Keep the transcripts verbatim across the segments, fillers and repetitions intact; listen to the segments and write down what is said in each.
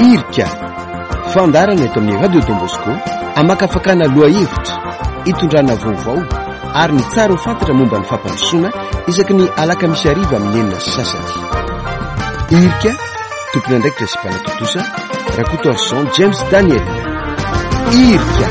irika fandarana eto amin'ny radio Don Bosco amakafakana loha hevitra hitondrana vaovao ary ny tsara ho fantatra momba ny fampandrosoana isaky ny alakamisy ariva amin'ny enina sasany. Irika tompony andraikitra sy mpanatotosa Rakoto Arson James Daniel. Irika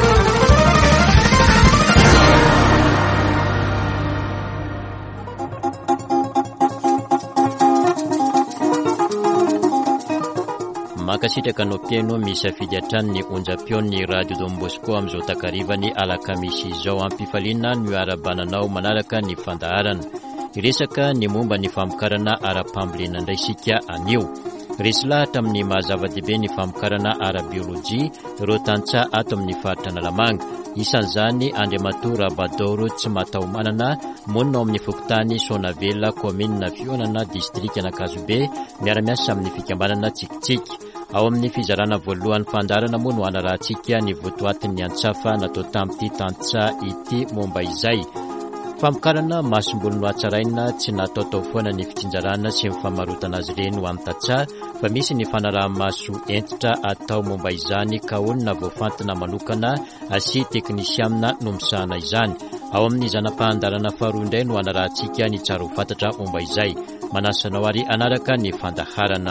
makasitraka no piano misafidy hatrany ny onjam-peon'ny radio Don Bosco amin'izao takarivany alakamisy izao ampifaliana ny arabananao manaraka ny fandaharana iresaka ny momba ny famokarana ara-pambolena indray isika anio. Resy lahatra amin'ny mahazava-dehibe ny famokarana ara-biolojia ireo tantsaha ato amin'ny faritra Analamanga. Isan'izany Andriamatoa Rabadoro tsy matahomanana monina ao amin'ny fokontany Sonavela komina Fionana distrika Nakazobe miara-miasa amin'ny fikambanana tsikitsiky. Ao amin'ny fizarana voalohany fandarana moa no anarahantsika ny votoatin'ny antsafa natao tamin'ity tantsaha ity momba izay. Famokarana masombolo no atsaraina tsy natao tao foana ny fitsinjarana sy mifamarotana azy ireny ho amin'ny tantsaha fa misy ny fanaraha-maso entitra atao momba izany ka olona voafantina manokana sy teknisiamina no misahana izany. Ao amin'ny zanam-pahandarana faharoa indray no anarahantsika ny tsara ho fantatra momba izay. Manasanao ary anaraka ny fandaharana.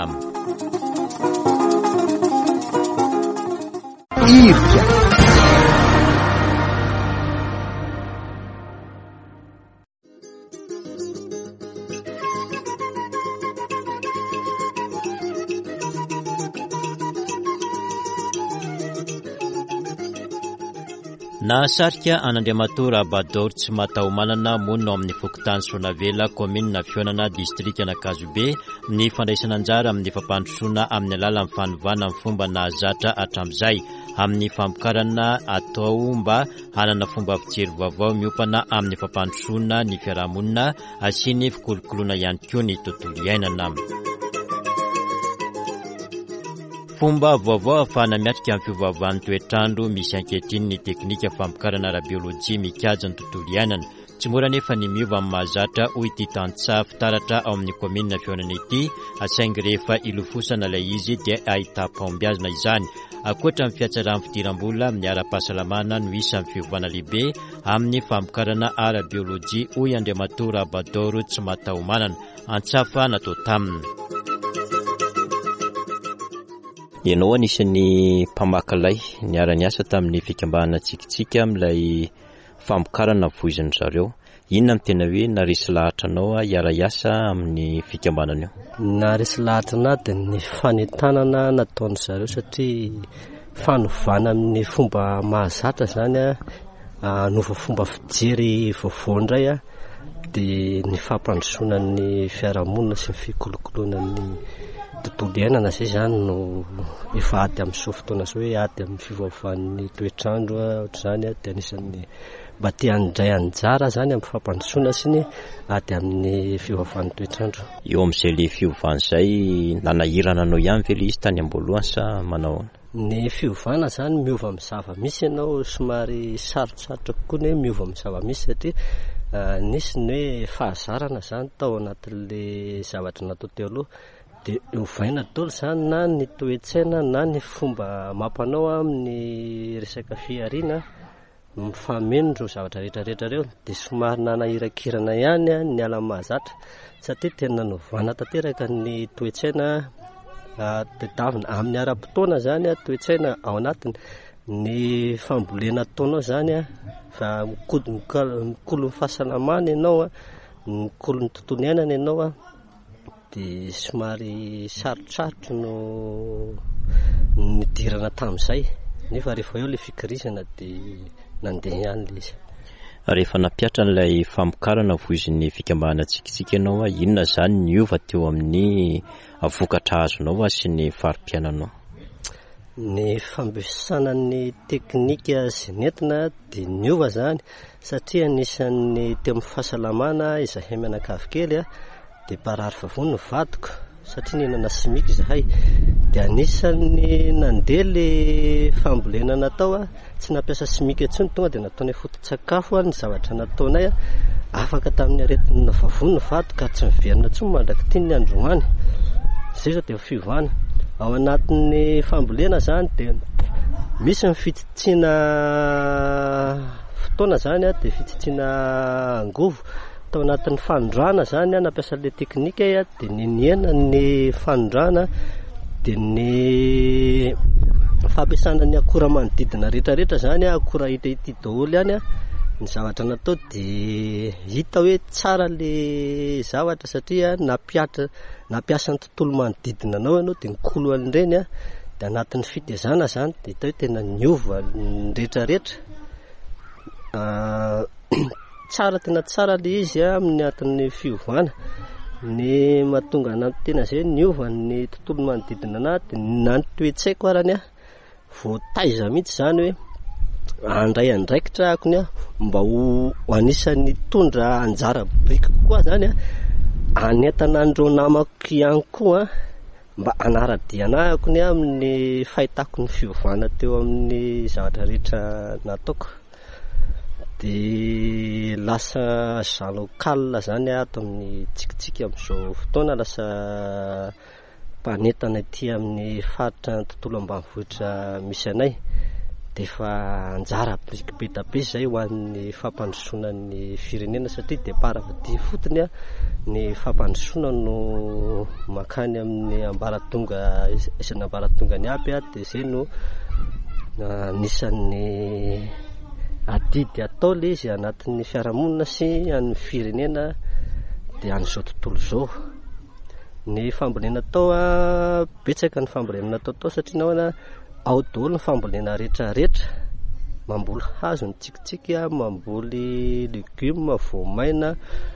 Irika Nahasarika an'Andriamatoa Rabadoro tsy matahomanana monina ao amin'ny fokontany Sonavela komina Fionana distrika Nakazobe ny fandraisana anjara amin'ny fampandrosoana amin'ny alalan'ny fanovana amin'ny fomba nahazatra hatramin'izay amin'ny famokarana atao mba hanana fomba fijery vaovao miopana amin'ny fampandrosoana ny fiarahamonina sy ny fikolokoloana ihany koa ny tontolo iainana. Fomba vaovao afahana miatrika amin'ny fiovaovan'ny toetrandro misy ankehitriny ny teknika famokarana ara-biolojia mikajy ny tontolo iainana. Tsy mora nefa ny miova amin'ny mahazatra hoy ity tantsaha fitaratra ao amin'ny komina Fionana ity asaingy rehefa ilofosana ilay izy dia ahita fahombiazana izany. Akoatra amin'ny fiatsaran'ny fidiram-bola amin'ny ara-pahasalamana no isan'ny fiovana lehibe amin'ny famokarana ara-biolojia hoy Andriamatoa Rabadoro tsy matahomanana antsafa natao taminy. Ianao anisan'ny mpamakilay niara-niasa tamin'ny fikambanana tsikitsiky amin'ilay famokarana voiziny zareo. Inona ny tena hoe narisy lahatra anao hiara-iasa amin'ny fikambanana io? Narisy lahatra anahy dia ny fanentanana nataony zareo satria fanovana amin'ny fomba mahazatra zany a nova fomba fijery vaovao indray a dia ny fampandrosoana ny fiarahamonina sy ny fikolokoloana ny tontolo iainana zay zany no efa ady amin'ny zao fotoana zao hoe ady amin'ny fivoavan'ny toetrandro ohatr'izany dia anisan'ny mba te handray anjara zany amin'ny fampandrosoana sy ny ady amin'ny fivoavan'ny toetrandro. Eo amin'izay le fiovana izay nanahirana anao ihany ve le izy tany am-boalohany sa manao? Ny fiovana zany miova amin'ny zava-misy ianao somary sarosarotra kokoa ny hoe miova amin'ny zava-misy satria nisy ny hoe fahazarana zany tao anatin'le zavatra natao teo aloha dia ovaina daholo zany na ny toe-tsaina na ny fomba mampanao amin'ny resaka fiariana mifameno ireo zavatra rehetrarehetra ireo dia somary nanahirakirana ihany ny ala mahazatra satria tena nanovana tanteraka ny toe-tsaina tedavina amin'ny ara-potoana zany a toe-tsaina ao anatiny ny fambolena ataonao zany a fa mikolo ny fahasalamana ianao a mikolo ny tontolo iainana ianao a dia somary sarotsarotro no nidirana tamin'izay nefa rehefa eo ilay fikirizana dia nandeha ihany ilay izy. Rehefa nampiatra n'ilay famokarana voizin'ny fikambanana tsikitsiky ianao a inona zany niova teo amin'ny vokatra azonao sy ny farim-piainanao? Ny fampiasana ny teknika sy nentina dia niova zany satria anisan'ny teo amin'ny fahasalamana izahay mianakavy kely a dia parary vavony no vadiko satria nihinana simika izahay dia anisan'ny nandeha le fambolena natao a tsy nampiasa simika intsony tonga dia nataonay foto-tsakafo ny zavatra nataonay a afaka tamin'ny aretina vavony no vadiko ka tsy miverina intsony mandraky tiany androany. Zay zao dia fiovana ao anatin'ny fambolena zany dia misy ny fitsitsina fotoana zany a dia fitsitsina angovo. Tao anatin'ny fanondrana zany a nampiasa le teknika a dia niniana ny fanondrana dia ny fampiasana ny akora manodidina rehetrarehetra zany a akora hita ity daholo ihany a ny zavatra natao dia hita hoe tsara le zavatra satria napiatra nampiasa ny tontolo manodidina anao ianao dia nikolo an'ireny a dia anatin'ny fitezana zany dia hita hoe tena niova ny rehetrarehetra. Tsara tena tsara le izy a amin'ny atin'ny fiovana ny mahatonga anaty tena zay niova ny tontolo manodidina anahy dia nanotoetsaiko arany a voataiza mihitsy zany hoe andray andraikitra akony a mba ho anisan'ny tondra anjara biriky kokoa zany a anentana an'ireo namako ihany koa mba anaradiana akony a amin'ny fahitako ny fiovana teo amin'ny zavatra rehetra nataoko. Dia lasa zalokala zany ato amin'ny tsikitsiky amin'izao fotoana lasa mpanentana ety amin'ny faritra ny tontolo ambanivohitra misy anay dia efa anjara biriky be tabe zay ho an'ny fampandrosoana ny firenena satria dia paravadia fotony a ny fampandrosoana no makany amin'ny ambaratonga isan'ny ambaratonga ny aby a dia zay no anisan'ny adidy atao le izy anatin'ny fiarahamonina sy an'ny firenena dia an'izao tontolo izao. Ny fambolena tao a betsaka ny fambolena natao tao satria nahoana ao daholo ny fambolena rehetrarehetra, mamboly hazo ny tsikitsiky a, mamboly legioma, voamaina,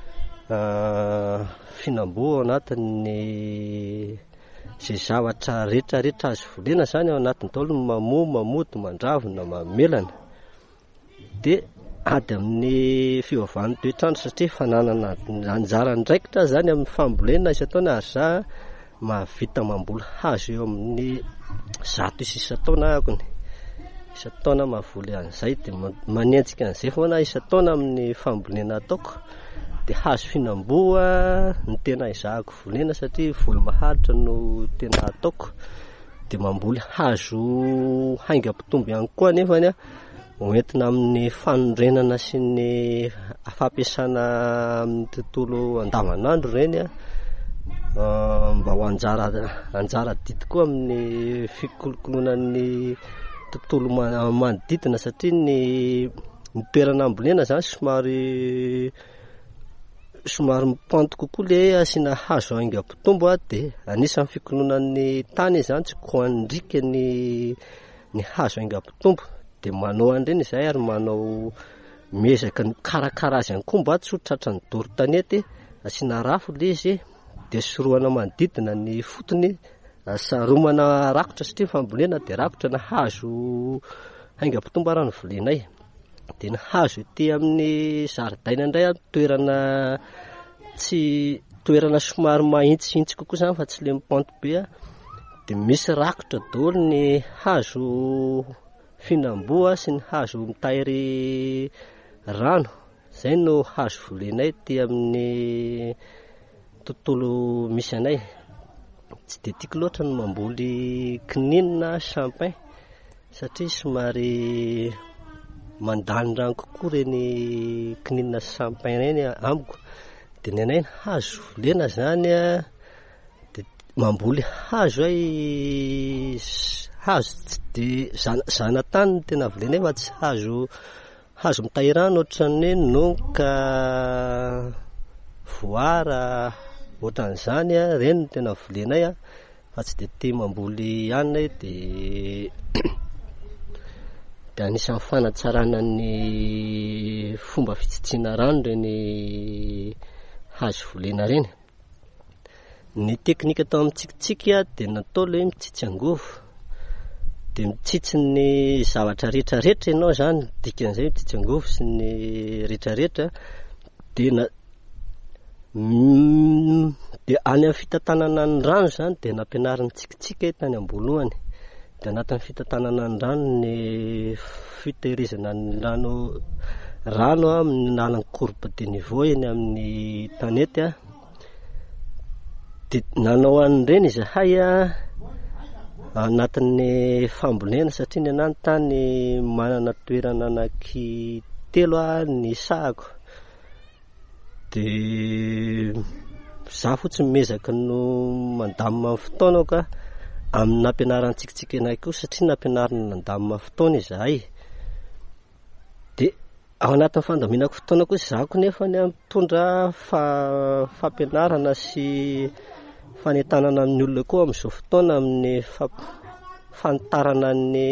fihinam-boa ao anatin'ny izay zavatra rehetrarehetra azo volena zany ao anatiny daholo ny mamoa, mamody, mandravona, mamelana. Dia ady amin'ny fiovan'ny toetrandro satria fananana anjara ndraikitra zany amin'ny fambolena isan-taona ary za mahavita mamboly hazo eo amin'ny zato isan-taona akony isan-taona mahavoly an'izay dia manenjika an'izay foana isan-taona amin'ny fambolena ataoko. Dia hazo fihinam-boa ny tena izahako volena satria voly maharitra no tena ataoko. Dia mamboly hazo haingam-pitombo ihany koa nefany a hoentina amin'ny fanondrenana sy ny fampiasana amin'ny tontolo andavanandro ireny a mba ho anjara anjara didy koa amin'ny fikolokolonan'ny tontolo manodidina satria ny ny toerana ambolena zany somary somary mipanto kokoa le asiana hazo haingam-pitombo a dia anisan'ny fikolonan'ny tany zany tsy koandrika ny ny hazo haingam-pitombo. Dia manao an'ireny izay ary manao miezaka ny karakara azy ihany koa mba tsy ho tratra ny doro tanety asiana rafo le izy dia soroana manodidina ny fotony saromana rakotra satria fambolena dia rakotra na hazo haingam-pitombo ary ny volenay. Dia ny hazo ety amin'ny zaridaina indray a toerana tsy toerana somary mahitsihitsy kokoa zany fa tsy le mipanto be a dia misy rakotra daholo ny hazo fihinam-boa sy ny hazo mitahiry rano. Zay no hazo volenay ty amin'ny tontolo misy anay. Tsy dia tiako loatra ny mamboly kininina champagne satria somary mandany rano kokoa reny kininina champagne reny amiko. Dia ny anay ny hazo volena zany a dia mamboly hazo ay hazo tsy dia zanatany no tena volenay fa tsy hazo hazo mitahiry rano ohatran'ny hoe nonka, voara ohatran'izany a ireny no tena volenay a fa tsy dia tia mamboly ihany dia dia anisan'ny fanatsarana ny fomba fitsitsina rano ireny hazo volena ireny. Ny teknika atao amin'ny tsikitsiky a dia natao ilay mitsitsy angovo dia mitsitsy ny zavatra rehetrarehetra ianao zany dikan'izay mitsitsy angovo sy ny rehetrarehetra dia na dia any amin'ny fitantanana ny rano zany dia nampianarin'ny tsikitsiky tany am-boalohany. Dia anatin'ny fitantanana ny rano ny fitehirizana ny rano rano amin'ny alalan'ny courbe de niveau eny amin'ny tanety a. Dia nanao an'ireny izahay a anatin'ny fambolena satria ny anany tany manana toerana anaky telo a ny sahako de za fotsiny mezaka no mandamina fotoana ka amin'ny nampianaran'ny tsikitsiky anay koa satria nampianarina nandamina fotoana izahay de ao anatin'ny fandaminako fotoana koa zako nefa ny mitondra fa fampianarana sy fanentanana amin'ny olona koa amin'izao fotoana amin'ny fanitarana ny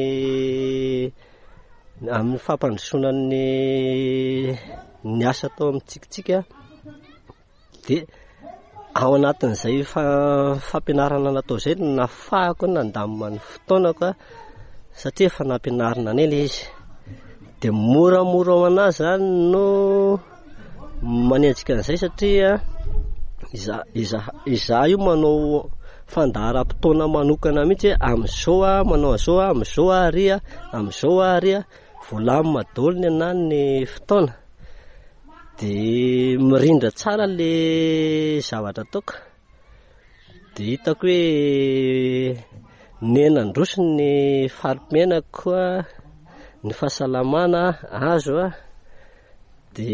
amin'ny fampandrosoana ny ny asa atao amin'ny tsikitsiky de ao anatin'izay fampianarana natao zay nafahako nandamina ny fotoana ka satria efa nampianarina anay le izy de moramora ho anazy zany no manenjika an'izay satria iza iza iza io manao fandaharam-potoana manokana mihitsy amin'izao a manao azao a amin'izao a ary a amin'izao a ary a volamy madolo ny anany ny fotoana de mirindra tsara le zavatra ataoko de hitako hoe nenandroso ny faripimenako koa ny fahasalamana azo a de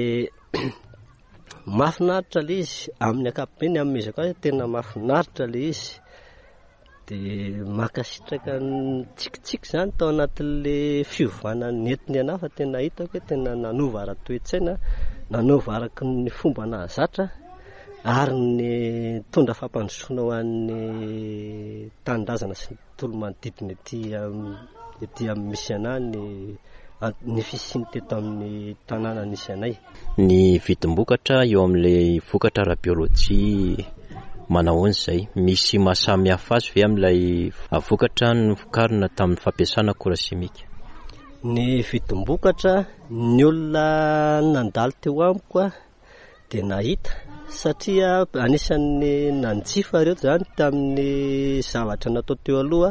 mahafinaritra le izy amin'ny ankapobeny amin'ny mezaka hoe tena mahafinaritra le izy de makasitraka ny tsikitsiky zany tao anatin'le fiovana netiny anahy fa tena hitako hoe tena nanova ara-toetsaina nanova araky ny fomba nahazatra ary ny tondra fampandrosoana ho an'ny tanindrazana sy ny tolo-manodidina ety ety amin'ny misy anay ny ny fisiny teto amin'ny tanàna nisy anay. Ny vidim-bokatra eo amin'ilay vokatra ara-biôlôjia manao an'izay misy mahasamy hafa azy ve amin'ilay vokatra novokarina tamin'ny fampiasana akora simika? Ny vidim-bokatra ny olona nandalo teo amiko a de nahita satria anisan'ny nanjifa reto zany tamin'ny zavatra natao teo aloha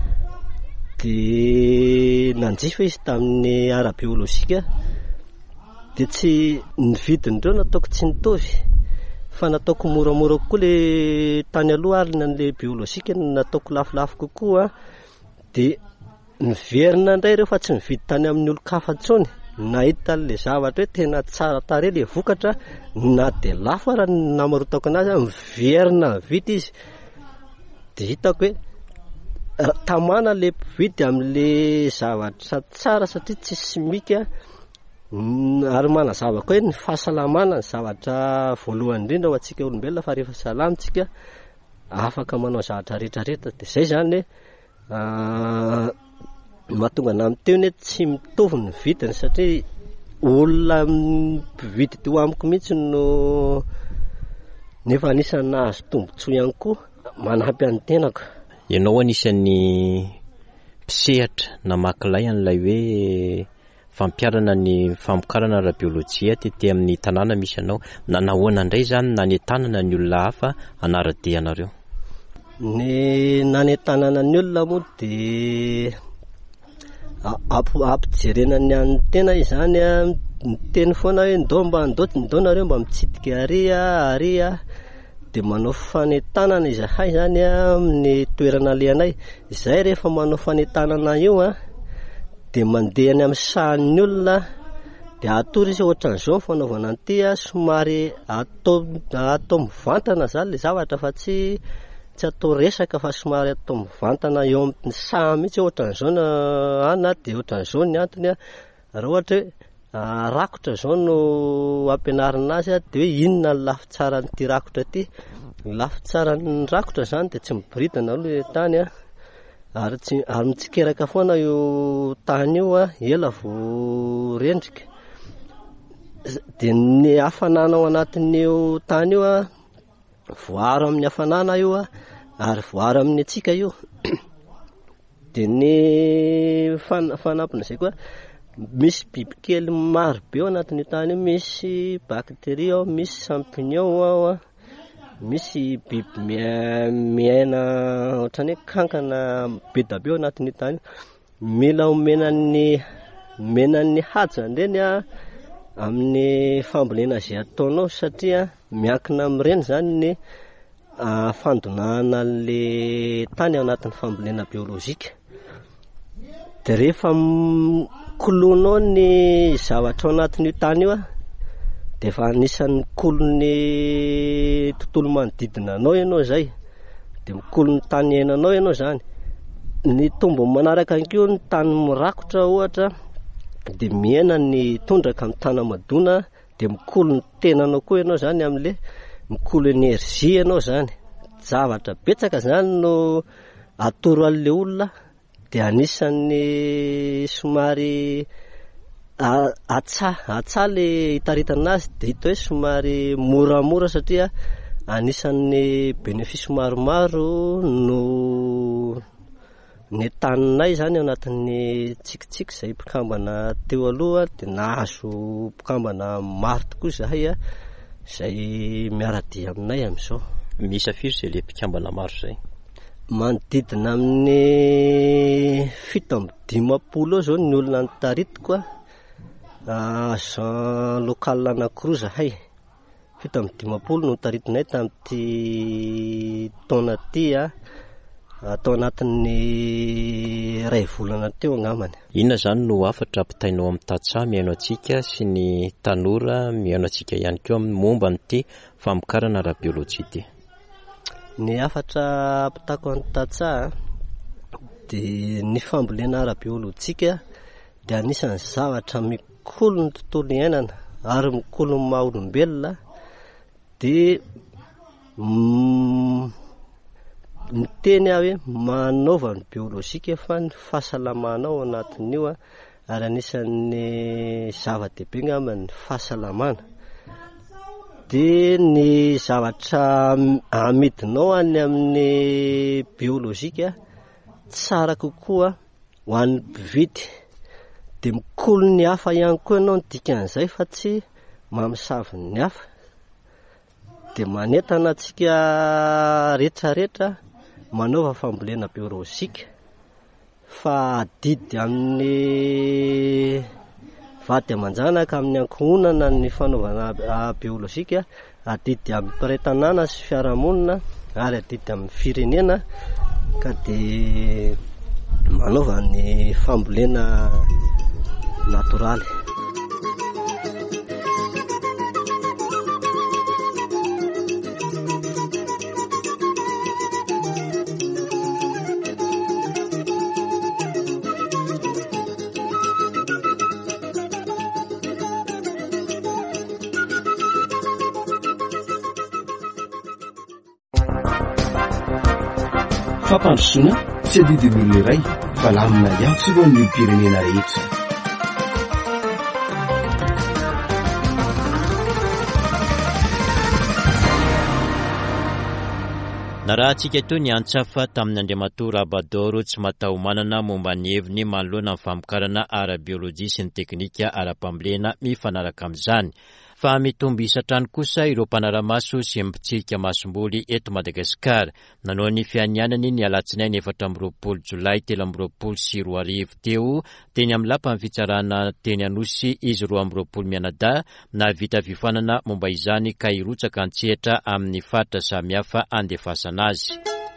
de nanjifa izy tamin'ny ara-biôlôjika de tsy ny vidin'ireo nataoko tsy nitovy fa nataoko moramora kokoa le tany aloha ary n'le biôlôjika nataoko lafilafy kokoa de niverina indray ireo fa tsy nividy tany amin'ny olo-kafa intsony nahita le zavatra hoe tena tsara tarehy le vokatra na de lafo ara namarotako anazy miverina vidy izy de hitako hoe tamana le mpividy amin'le zavatra tsara satria tsy simika ary manazava koa hoe ny fahasalamana ny zavatra voalohany indrindra ho antsika olombelona fa rehefa salamitsika afaka manao zavatra rehetrarehetra de zay zany hoe mahatonga ana amin'ny teony hoe tsy mitovy ny vidiny satria olona mpividy teo amiko mihitsy no nefa anisany nahazo tombotsoa ihany koa manampy an'ny tenako. Ianao anisan'ny mpisehatra na makilay an'ilay hoe fampiarana ny famokarana ara-biôlôjia tety amin'ny tanàna misy anao na nahoana indray zany nanentanana ny olona hafa anara-dia anareo? Ny nanentanana ny olona moa de ampijerena ny an'ny tena izany a miteny foana hoe ndao mba ndao ndao nareo mba mitsidika ary a ary a de manao fanentanana izahay zany a amin'ny toerana lehanay izay rehefa manao fanentanana io a de mandeha any amin'ny sahan'ny olona de atory izy ohatran'izao ny fanaovana an'ity a somary atao atao mivantana zany le zavatra fa tsy tsy atao resaka fa somary atao mivantana eo amin'ny saha mihitsy ohatran'izao na ana de ohatran'izao ny antony a raha ohatra hoe rakotra zao no ampianarina azy a de hoe inona ny lafy tsara n'ity rakotra ity lafy tsara ny rakotra zany de tsy miboridana aloha tany a ary tsy ary mitsikeraka foana io tany io a ela vao rendrika de ny hafanana ao anatin'io tany io a voaro amin'ny hafanana io a ary voaro amin'ny atsika io de ny fanampina izay koa misy bibikely maro be ao anatin'io tany io misy bakteria ao misy champignon ao a misy biby miaina ohatran'ny hoe kankana be da be ao anatin'io tany mila omenan'ny menan'ny haja indreny a amin'ny fambolena izay ataonao satria miankina amin'ireny zany ny fandonana le tany ao anatin'ny fambolena biolojika. De rehefa kolonao ny zavatra ao anatin'io tany io a de efa anisan'ny kolony tontolo manodidina anao ianao zay, de mikolony tany iainanao ianao zany. Ny tombony manaraka an'io ny tany mirakotra ohatra de miaina ny tondraka amin'ny tany madona, de mikolo ny tenanao koa ianao zany amin'le mikolo energia ianao zany. Zavatra betsaka zany no atoro an'le olona, de anisan'ny somary atsa atsa le hitaritana azy, de hita hoe somary moramora satria anisan'ny bénéfice maromaro no ny taninay zany ao anatin'ny tsikitsiky zay mpikambana teo aloha, de nahazo mpikambana maro tokoa zahay a zay miaradia aminay amin'izao. Misy afiry zay le mpikambana maro zay? Manodidina amin'ny fito amby dimapolo eo zao ny olona nitaritiko a, agent local anankiroa zahay. Fito amby dimapolo no taritinay tamin'ity taona ty a, atao anatin'ny ray volana teo angambany. Inona zany no afatra ampitainao amin'ny tantsaha mihaino antsika sy ny tanora mihaino antsika ihany koa amin'ny momba n'ity famokarana ara-biolojia ity? Ny afatra ampitako amin'ny tantsaha de ny fambolena ara-biolojika de anisan'ny zavatra mikolo ny tontolo iainana ary mikolo ny maha olombelona, de mm, ny teny aho hoe manaova ny biolojika fa ny fahasalamanao ao anatin'io a, ary anisan'ny zava-dehibe ngamba ny fahasalamana. De ny zavatra amidinao any amin'ny biolojika tsara kokoa ho an'ny mpividy, de mikolo ny hafa ihany koa ianao ny dikan'izay fa tsy mamosavy ny hafa. De manentana antsika rehetrarehetra manaova fambolena biolojika fa adidy amin'ny vady aman-janaka amin'ny ankohonana ny fanaovana biolojika, adidy amin'ny mpiray-tanàna sy fiarahamonina ary adidy amin'ny firenena, ka de manaova ny fambolena natoraly. Fampandrosoana tsy adidin'olona iray fa lamina ihany tsy ro ny pirenena rehetra. Na raha antsika eto ny antsafa tamin'ny Andriamatoa Rabadoro tsy matahomanana momba ny heviny manoloana amin'ny famokarana ara-biolojia sy ny teknika ara-pambolena mifanaraka amin'izany. Fa mitombo isatrany kosa ireo mpanaramaso sy mpitsirika masomboly eto Madagasikara. Nanao ny fianianany ny alatsinainy efatra amby roapolo jolay telo amby roapolo sy roa arivo teo teny amin'ny lapan'ny fitsarana teny Anosy izy roa amby roapolo mianadahy, na vita fifanana momba izany ka irotsaka antsehatra amin'ny faritra samihafa andefasana azy.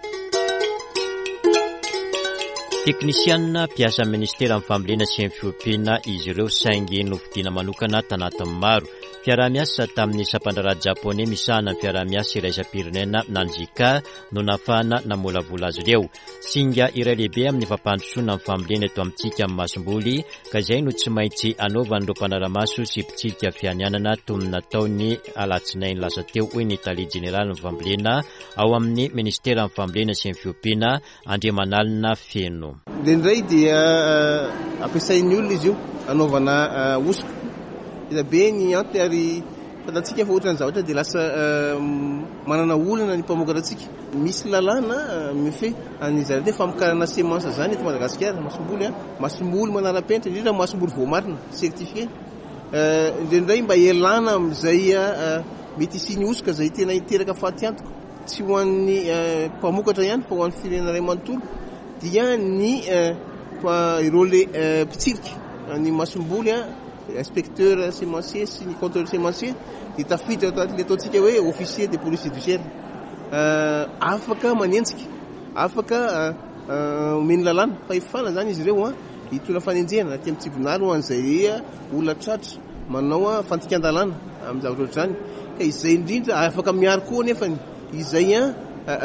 Teknisianina mpiasa ministera amin'ny fambolena sy ny fiompiana izy ireo, saingy novidiana manokana tanatin'ny maro. Fiaraha-miasa tamin'ny sampandraraha japonais misahana ny fiaraha-miasa iraisam-pirenena nanjika no nafahana namolavola azy ireo. Singa iray lehibe amin'ny fampandrosoana amin'ny fambolena eto amintsika amin'ny masomboly, ka izay no tsy maintsy anaovan'ireo mpanaramaso sy mpitsirika fianianana toy ny nataony alatsinainy lasa teo hoy ny Italie Générale ny fambolena ao amin'ny ministera amin'ny fambolena sy ny fiompiana Andriamanalina Feno. Indray dia ampiasain'ny olona izy io anaovana osika. Ila be ny antony ary fatantsika fa ohatrany zavatra dia lasa manana olana ny mpamokatra antsika. Misy lalàna mifehy an'izany hoe famokarana semensa zany eto Madagasikara, masomboly a, masomboly manara-penitra, indrindra masomboly voamarina certifié. Indrindray mba ialana amin'izay mety hisiny osika izay tena hiteraka faty-antoko, tsy ho an'ny mpamokatra ihany fa ho an'ny firenena iray manontolo, dia ny ireo le mpitsirika ny masomboly a, inspecteur sémencier sy ny contrôleur sémencier, dia tafiditra le ataontsika hoe officier de police judiciaire. afaka manenjika afaka omeny lalàna fa efana zany izy ireo a hitona fanenjehana na ty amin'ny tribunal ho an'izay olona tratra manao a fantikan-dalàna amin'ny zavatra ohatr'izany ka izay indrindra afaka miaro koa nefany izay a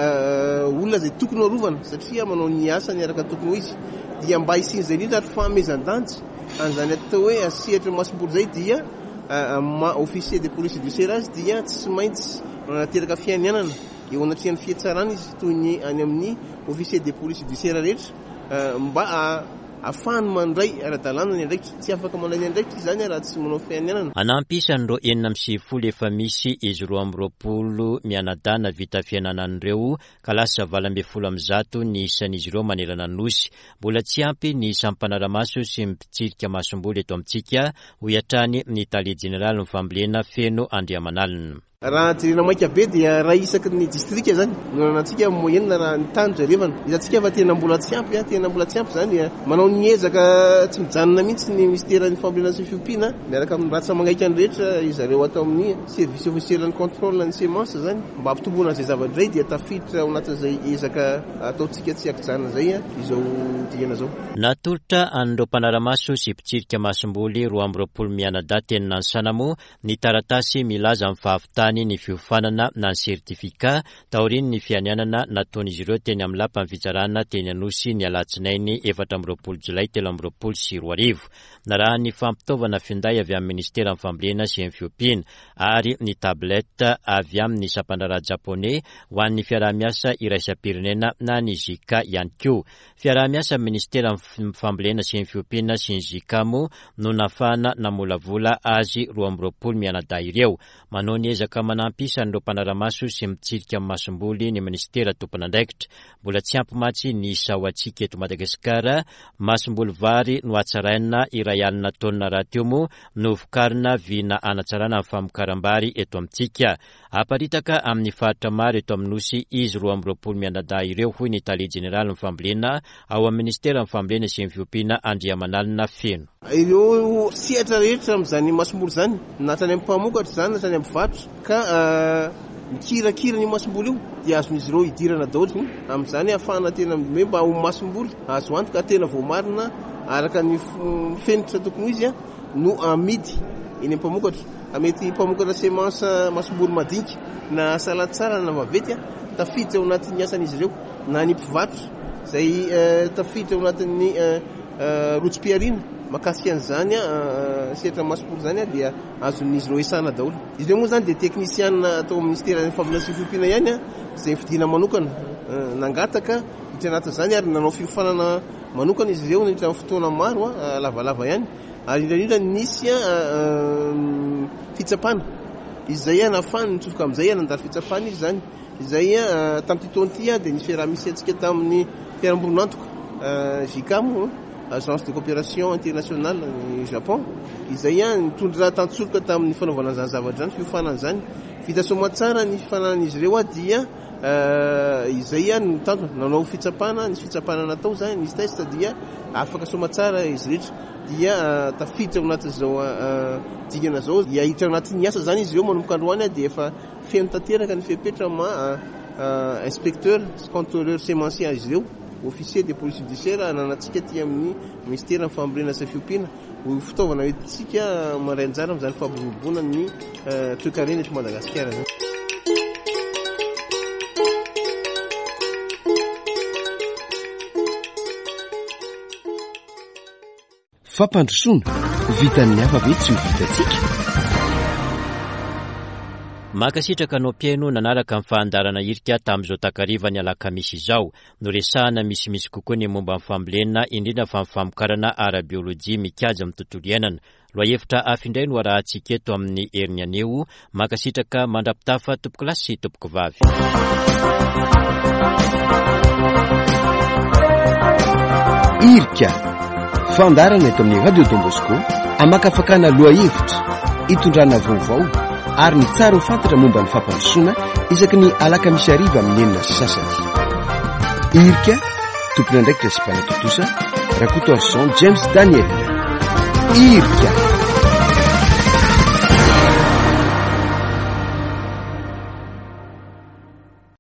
olona zay tokony arovana satria manao ny asa ny araka tokony ho izy dia mba isin'izay indrindra ary fahamezan-danjy an'izany atao hoe asehatra masom-boly zay dia officier de police judiciaire azy dia tsy maintsy manateraka fianianana eo anatrian'ny fietsarana izy toy ny any amin'ny officier de police judiciaire rehetra mba afahany mandray ara-dalàna ny andraikitra tsy afaka mandray ny andraikitra zany raha tsy manao fianianana. Anampisan'ireo enina amby sivifolo efa misy izy roa amby roapolo mianadana vita fiainanan'ireo ka lasa valo amby folo amby zato ny isan'izy ireo manerana nosy. Mbola tsy ampy ny sampanaramaso sy mipitsirika masomboly eto amintsika ho iatrany ny talia jeneraly mifambolena feno Andriamanalina. Raha tirena maika be dia raha isaky ny distrika zany nanatsika moyenne raha ny tany zarevana izatsika fa tena mbola tsy ampy tena mbola tsy ampy zany manao ny ezaka tsy mijanona mihitsy ny ministera ny fambolena sy fiompiana miaraka amin'ny ratsa mangaika ny rehetra izareo atao amin'ny service officiel ny contrôle ny semence zany mba ampitomboana zay zavadray dia tafiditra ao anatin'izay ezaka ataotsika tsy akijanona zay izao diana zao. Natolotra an'ireo mpanaramaso sy mpitsirika masomboly roa amby roapolo mianadahy teny Nansanamo ny taratasy milaza amin'ny fahavitany ny fiofanana na ny sertifika taoriny ny fianianana nataon'izy ireo teny amin'ny lapan'ny fitsarana teny Anosy ny alatsinainy efatra amby roapolo jolay telo amby roapolo sy roa arivo. Naraha ny fampitaovana finday avy amin'ny ministera ny fambolena sy ny fiompiana ary ny tablette avy amin'ny sampandrara japonais ho an'ny fiaraha-miasa iraisam-pirenena na ny jika ihany koa. Fiaraha-miasa ministera ny fambolena sy ny fiompiana sy ny jika mo no nafana namolavola azy roa amby roapolo mianadahy ireo manao ny ezaka manampisa an'ireo mpanaramaso sy mitsirika amin'ny masomboly ny ministera tompon'andraikitra. Mbola tsy ampy matsy ny sao atsika eto Madagasikara masomboly vary no atsaraina iray alina taonina raha teo mo no vokarina vina anatsarana amin'ny famokarambary eto amintsika. Aparitaka amin'ny faritra maro eto amin'ny Nosy izy roa amby roapolo mianadahy ireo hoy ny talia jeneraly ny fambolena ao amin'ny ministera ny fambolena sy ny fiompiana Andriamanalina feno. Ireo sehatra rehetra amin'izany masomboly zany natany amin'ny mpamokatra zany natany amin'ny mpivarotra ka mikirakira ny masomboly io dia azon'izy ireo idirana daholo amin'izany ahafahana tena hoe mba ho masomboly azo antoka tena voamarina araka ny fenitra tokony izy no amidy eny mpamokatra amety mpamokatra semence masomboly madinika na salatsara na mavety tafiditra ao anatin'ny asan'izy ireo na ny mpivarotra zay tafiditra ao anatin'ny rotsim-piarina makasika an'izany sehatra masomboly zany dia azon'izy ireo esana daholo. Izy ireo moa zany dia teknisiana atao ministera ny fambolena sy fiompiana ihany zay fidina manokana nangataka hitra anatin'izany ary nanao fiofanana manokana izy ireo nahitra amin'ny fotoana maro lavalava ihany ary indraindrindra nisy fitsapana izay nafany nitsofoka amin'izay nandalo fitsapana izy zany izay tamin'ity taona ity dia nisy fiaraha-misy antsika tamin'ny fiarambonin'antoka jikamo agence de coopération internationale ny Japon izay nitondra tantsoroka tamin'ny fanaovana zany zavatra zany fiofanana zany vita somatsara ny fifananan'izy ireo dia izay nitantona nanao fitsapana nisy fitsapana natao zany nisy test dia afaka somatsara izy rehetra dia tafiditra ao anatin'izao dingana zao dia hiditra anatin'ny asa zany izy ireo manomboka androany dia efa feno tanteraka ny fepetra ma inspecteur contrôleur sémencier izy ireo officier de police judiciaire ananatsika ty amin'ny ministera ny fambolena sy fiompiana ho fitaovana hoentsika mandray anjara amin'izany fahabolobona ny toekarena eto Madagasikara zany. Fampandrosoana vitan'ny hafa be tsy ho vitantsika. Makasitraka anao mpiaino nanaraka amin'ny fahandarana irika tamin'izao takariva ny alakamisy izao no resahana misimisy kokoa ny momba amin'ny fambolena indrindra fa amin'ny famokarana ara-biolojia mikajy amin'ny tontolo iainana. Loahevitra afindray no arahantsika eto amin'ny herin'ny aneo makasitraka mandrapitafa tompoko lasy sy tompoko vavy. Irika fandarana eto amin'ny radio Don Bosco amakafakana loahevitra itondrana vaovao ary ny tsara ho fantatra momba ny fampandrosoana isaky ny alakamisy ariva amin'ny enina sy sasany. Irika tompony andraikitra sy mpanatotosa Rakoto Arson James Daniel. Irika